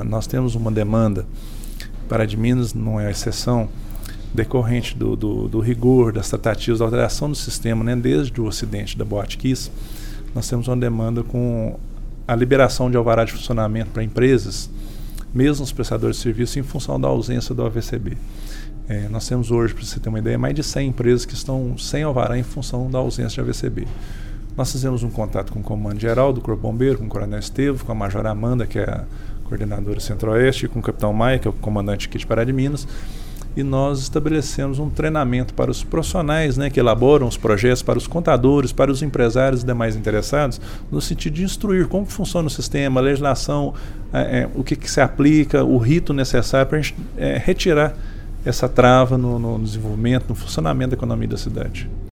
nós temos uma demanda, Pará de Minas não é a exceção, decorrente do rigor, das tratativas, da alteração do sistema, né, desde o acidente da Boate Kiss. Nós temos uma demanda com a liberação de alvará de funcionamento para empresas, mesmo os prestadores de serviço, em função da ausência do AVCB. Nós temos hoje, para você ter uma ideia, mais de 100 empresas que estão sem alvará em função da ausência de AVCB. Nós fizemos um contato com o Comando Geral do Corpo Bombeiro, com o Coronel Estevo, com a Major Amanda, que é a coordenadora Centro-Oeste, e com o Capitão Maia, que é o comandante aqui de Pará de Minas, e nós estabelecemos um treinamento para os profissionais, né, que elaboram os projetos, para os contadores, para os empresários e demais interessados, no sentido de instruir como funciona o sistema, a legislação, o que se aplica, o rito necessário para a gente retirar essa trava no desenvolvimento, no funcionamento da economia da cidade.